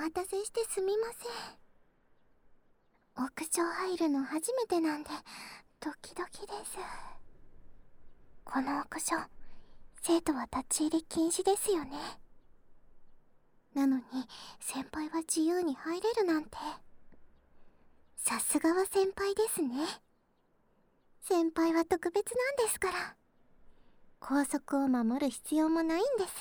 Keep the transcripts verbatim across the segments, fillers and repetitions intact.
待たせしてすみません。屋上入るの初めてなんでドキドキです。この屋上、生徒は立ち入り禁止ですよね。なのに先輩は自由に入れるなんて。さすがは先輩ですね。先輩は特別なんですから。校則を守る必要もないんです。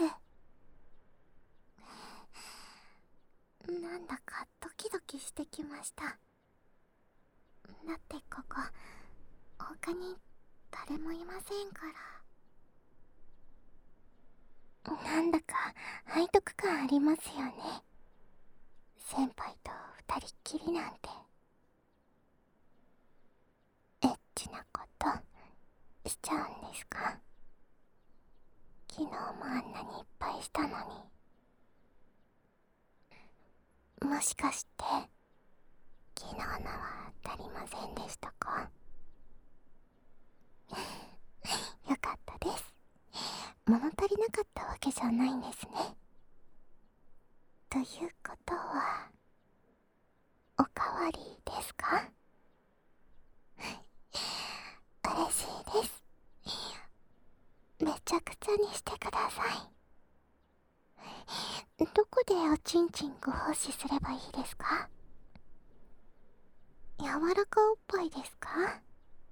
なんだかドキドキしてきました。だってここ他に誰もいませんから。なんだか背徳感ありますよね。先輩と二人っきりなんて。エッチなことしちゃうんですか？昨日もあんなにいっぱいしたのに。もしかして昨日のは足りませんでしたか？よかったです。物足りなかったわけじゃないんですね。ということはおかわりですか？嬉しいです。めちゃくちゃにしてください。どこでおちんちんご奉仕すればいいですか？柔らかおっぱいですか？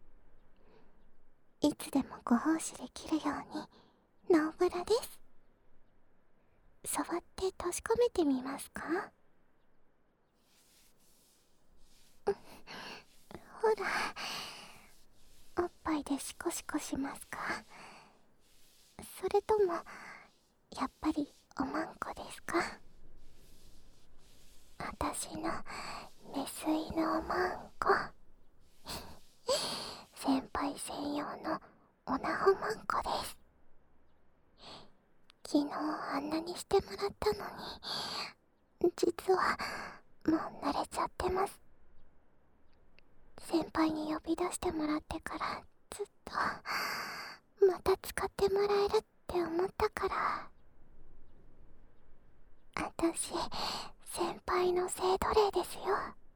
いつでもご奉仕できるようにノーブラです。触って確かめてみますか？ほら、おっぱいでシコシコしますか？それともやっぱりおまんこですか？私のメスイのおまんこ。先輩専用のおなほまんこです。昨日あんなにしてもらったのに、実はもう慣れちゃってます。先輩に呼び出してもらってからずっとまた使ってもらえるって思ったから。私、先輩の生徒霊ですよ。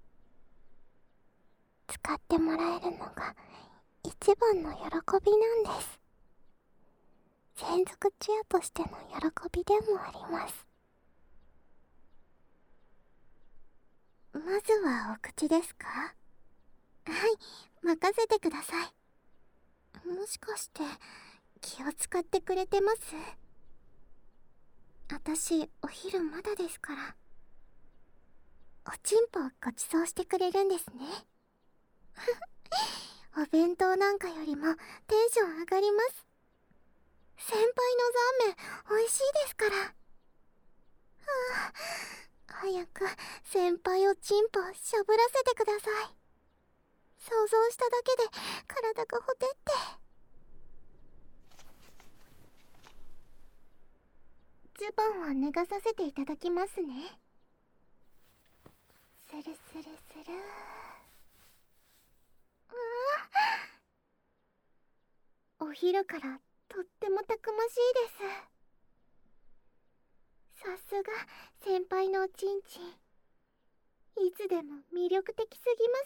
使ってもらえるのが一番の喜びなんです。専属チアとしての喜びでもあります。まずはお口ですか？はい、任せてください。もしかして気を使ってくれてます？私、お昼まだですから。おちんぽをごちそうしてくれるんですね。お弁当なんかよりもテンション上がります。先輩のザーメン美味しいですから。はあ、早く先輩をチンポしゃぶらせてください。想像しただけで体がほてって。ズボンを脱がさせていただきますね。スルスルスルー。お昼からとってもたくましいです。さすが先輩のおちんちん、いつでも魅力的すぎます。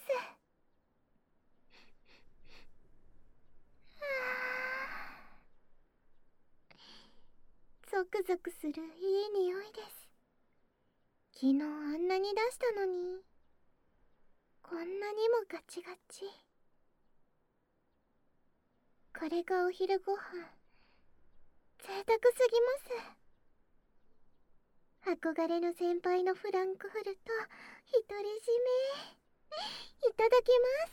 ゾクゾクするいい匂いです。昨日あんなに出したのに、こんなにもガチガチ。これがお昼ご飯、贅沢すぎます。憧れの先輩のフランクフルト、独り占め。いただきます。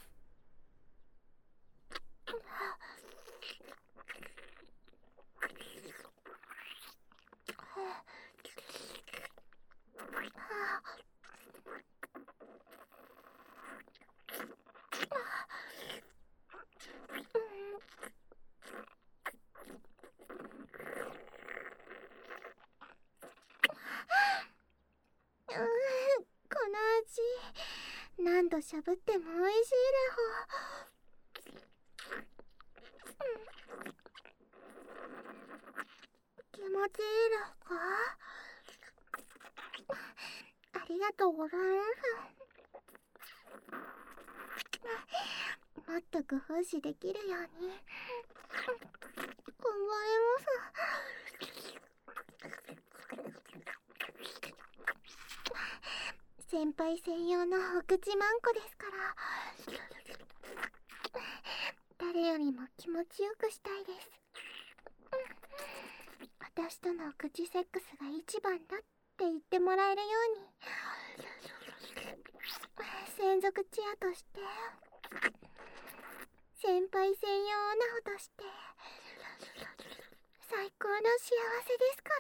うーん、この味、何度しゃぶっても美味しいらほ。気持ちいいらか？ありりがとうございます。もっと工夫しできるように頑張ります。先輩専用のお口まんこですから、誰よりも気持ちよくしたいです。私との口セックスが一番だって言ってもらえるように、専属チアとして先輩専用オナホとして最高の幸せですから。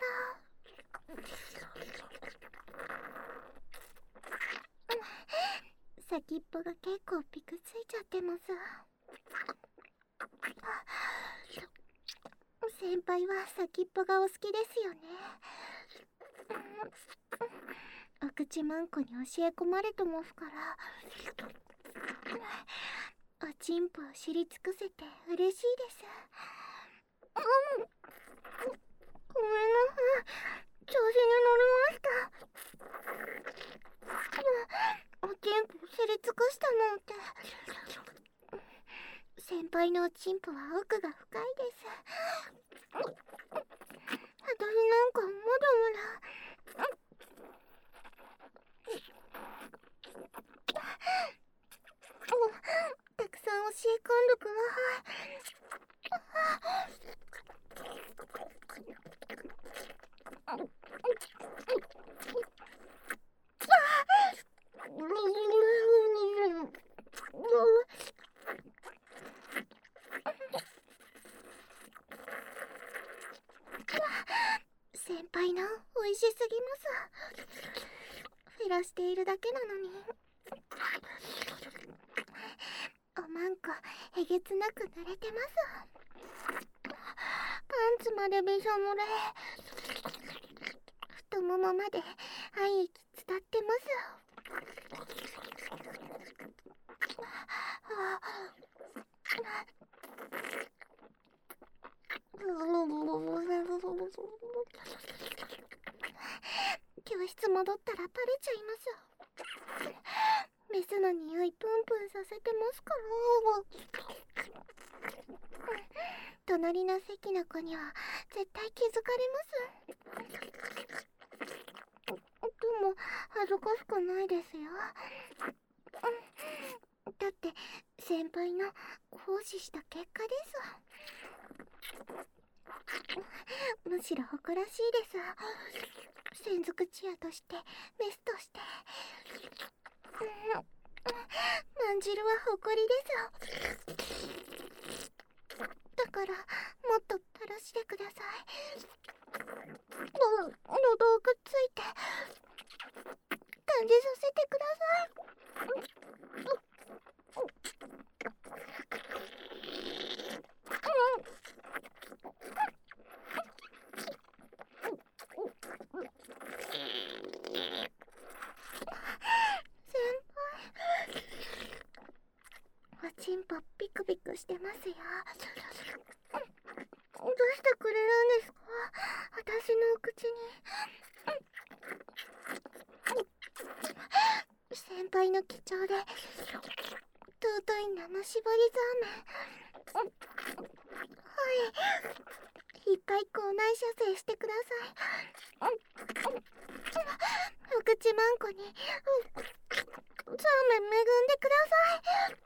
先っぽが結構ピクついちゃってます。先輩は先っぽがお好きですよね。お口まんこに教え込まれてますから、おちんぽを知り尽くせて嬉しいです。うん、ごめんなさい、調子に乗りました。おちんぽを知り尽くしたなんて。先輩のおちんぽは奥が深いです。私なんかまだまだたくさん教え込んどくわ。先輩の美味しすぎます。減らしているだけなのに。おまんこえげつなく濡れてます。パンツまでびしょ濡れ、太ももまで愛液伝ってます。教室戻ったらバレちゃいます。メスの匂いプンプンさせてますから。隣の席の子には絶対気づかれます。でも恥ずかしくないですよ。だって先輩の行使した結果です。むしろ誇らしいです。専属チアとしてメスとして、まんじるは誇りです。だからもっと垂らしてください。の喉をくっついて感じさせてください。おちんぽピクピクしてますよ。どうしてくれるんですか、私のお口に。先輩の貴重で尊い生絞りザーメン。はい、いっぱい口内射精してください。お口まんこにザーメン恵んでください。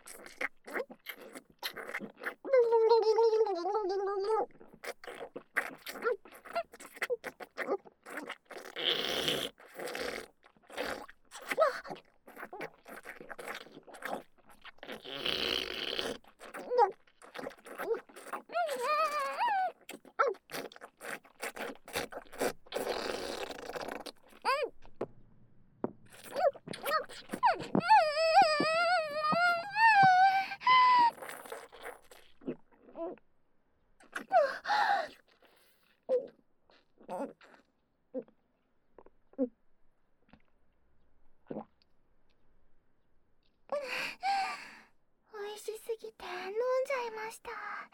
美味しすぎて飲んじゃいました。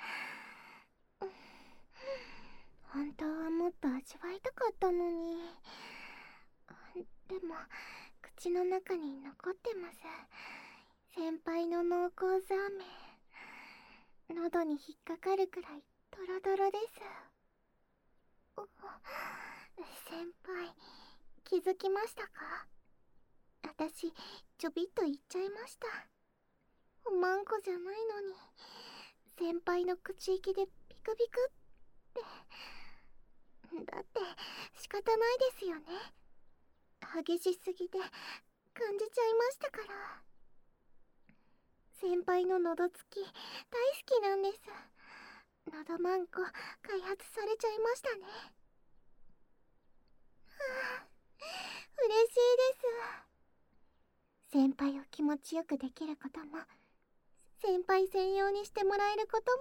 本当はもっと味わいたかったのに。でも口の中に残ってます。先輩の濃厚ザーメン、喉に引っかかるくらいドロドロです。お先輩、気づきましたか？私ちょびっと言っちゃいました。おまんこじゃないのに先輩の口息でビクビクって。だって仕方ないですよね。激しすぎて感じちゃいましたから。先輩の喉つき大好きなんです。喉まんこ開発されちゃいましたね。はあ、嬉しいです。先輩を気持ちよくできることも、先輩専用にしてもらえること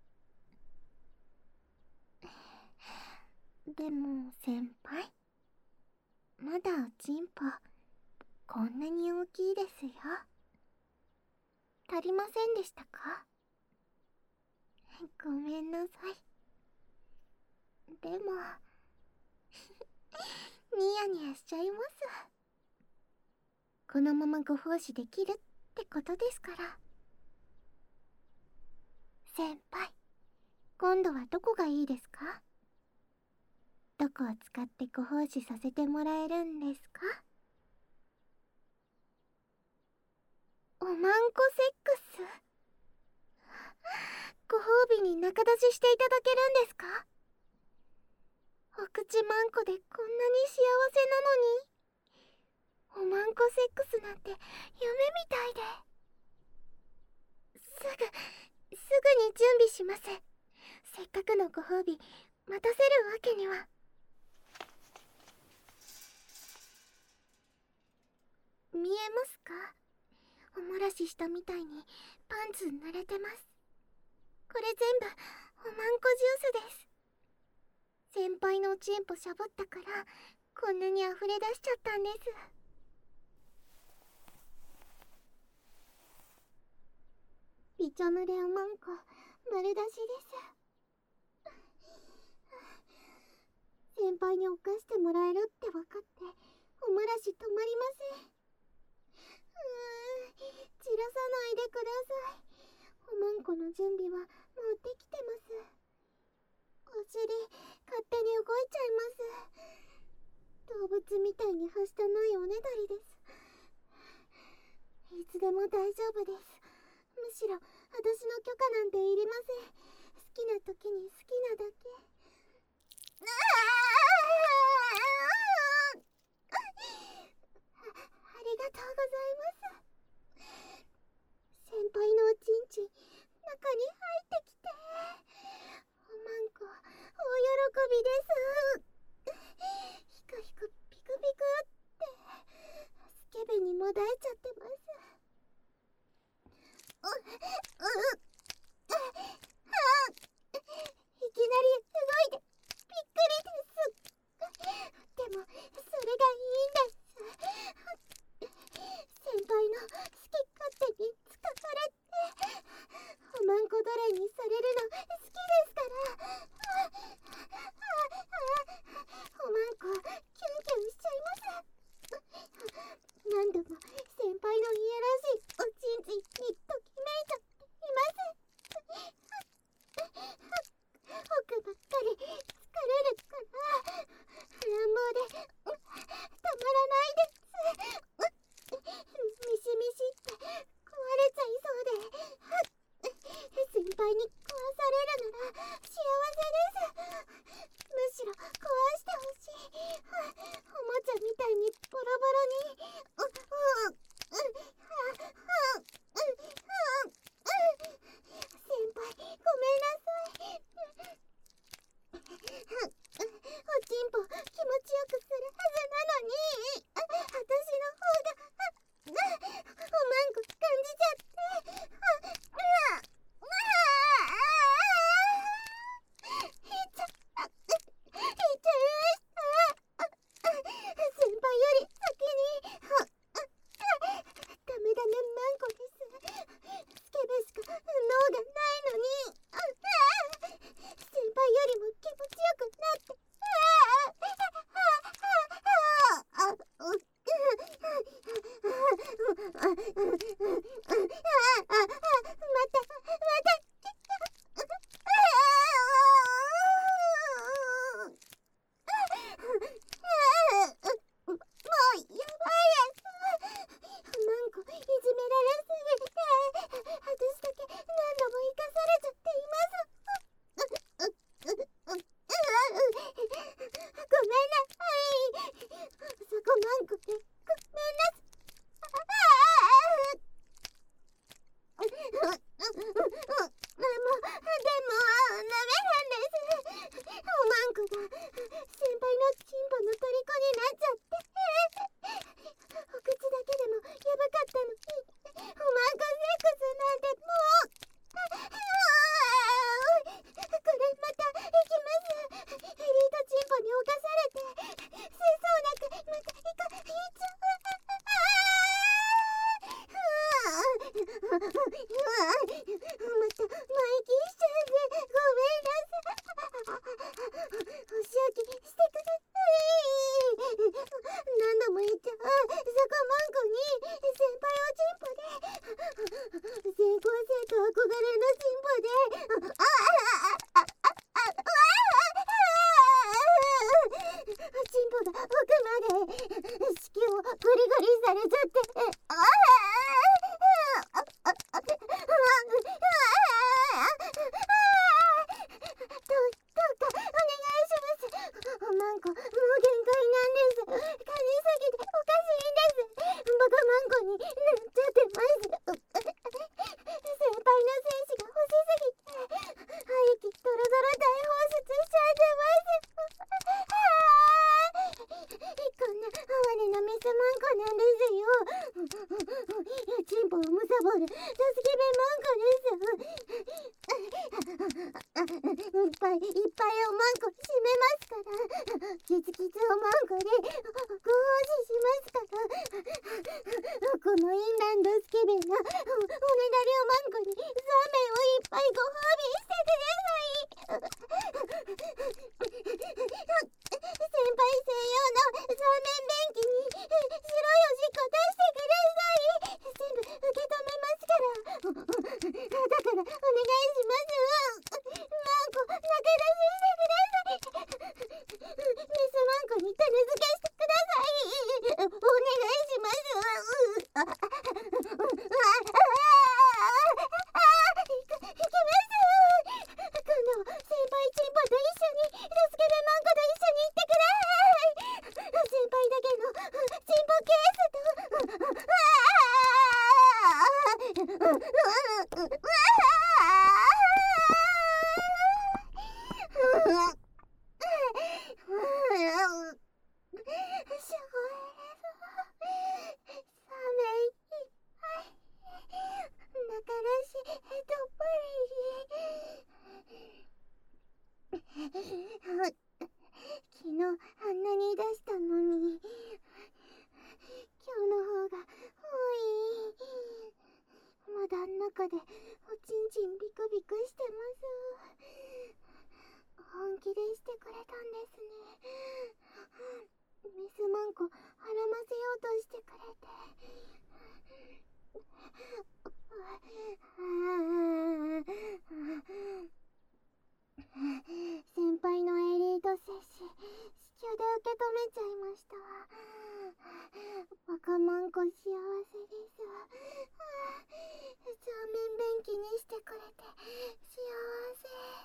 も。でも先輩、まだおちんぽこんなに大きいですよ。足りませんでしたか？ごめんなさい。でもニヤニヤしちゃいます。このままご奉仕できるってことですから。先輩、今度はどこがいいですか？どこを使ってご奉仕させてもらえるんですか？おまんこセックス？ご褒美に仲立ちしていただけるんですか？お口まんこでこんなに幸せなのに、おまんこセックスなんて夢みたいで。すぐすぐに準備します。せっかくのご褒美待たせるわけには。見えますか？おもらししたみたいにパンツ濡れてます。これ全部おまんこジュースです。先輩のおちんぽしゃぶったからこんなに溢れ出しちゃったんです。びちょ濡れおまんこ丸出しです。先輩に犯してもらえるって分かっておもらし止まりません。うーん、散らさないでください。おまんこの準備はもうできてます。お尻勝手に動いちゃいます。動物みたいにはしたないおねだりです。いつでも大丈夫です。むしろ私の許可なんていりません。好きな時に好きなだけ。あありがとうございます。先輩のおちんちん中に入ってきて、おまんこ大喜びです。ひくひくピクピクってスケベにもだえちゃってます。ううういっぱいいっぱいおまんこ締めますから。キツキツおまんこでご奉仕しますから。このインランドスケベなおねだりおまんこにザーメンをいっぱいご褒美してください。先輩専用のザーメン便器に白いおしっこ出してください。全部受け止めますから。だからお願いします。マンコ仲出ししてください。メスマンコに種付けしてください。お願いします。あああいきます。今度先輩チンポと一緒にドスケベマンコと一緒に行ってください。先輩だけのチンポケースと昨日あんなに出したのに今日の方が多い。まだ中でおちんちんビクビクしてます。本気でしてくれたんですね。メスマンコはらませようとしてくれて。先輩のエリート摂氏、子宮で受け止めちゃいましたわ。バカマンコ幸せです。ザーメン便器にしてくれて幸せ。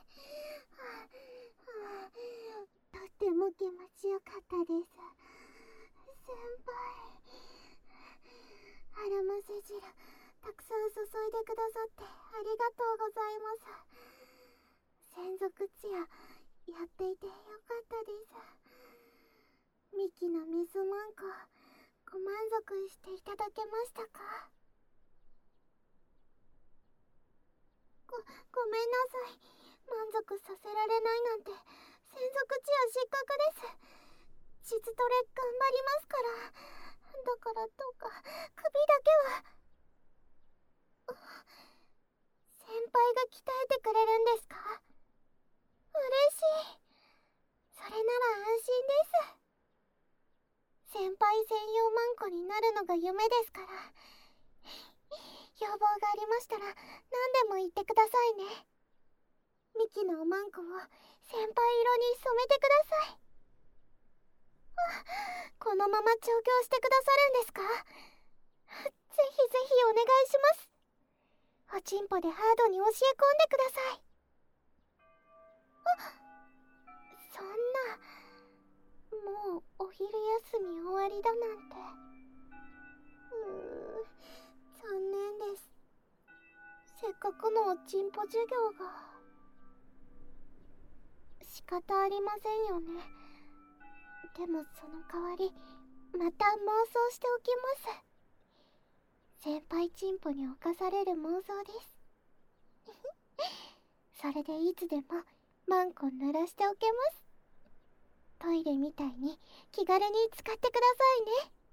とっても気持ちよかったです。先輩、あらませ汁たくさん注いでくださってありがとうございます。専属チアやっていてよかったです。ミキのメスマンコご満足していただけましたか？ご、ごめんなさい。満足させられないなんて専属チア失格です。膣トレ頑張りますから。だからどうか首だけは。先輩が鍛えてくれるんですか？嬉しい。それなら安心です。先輩専用マンコになるのが夢ですから。要望がありましたら何でも言ってくださいね。ミキのおまんこを先輩色に染めてください。このまま調教してくださるんですか？ぜひぜひお願いします。おちんぽでハードに教え込んでください。あ、そんな、もうお昼休み終わりだなんて。うー、残念です。せっかくのおちんぽ授業が。仕方ありませんよね。でもその代わりまた妄想しておきます。先輩チンポに侵される妄想です。それでいつでもマンコ濡らしておけます。トイレみたいに気軽に使ってくださいね。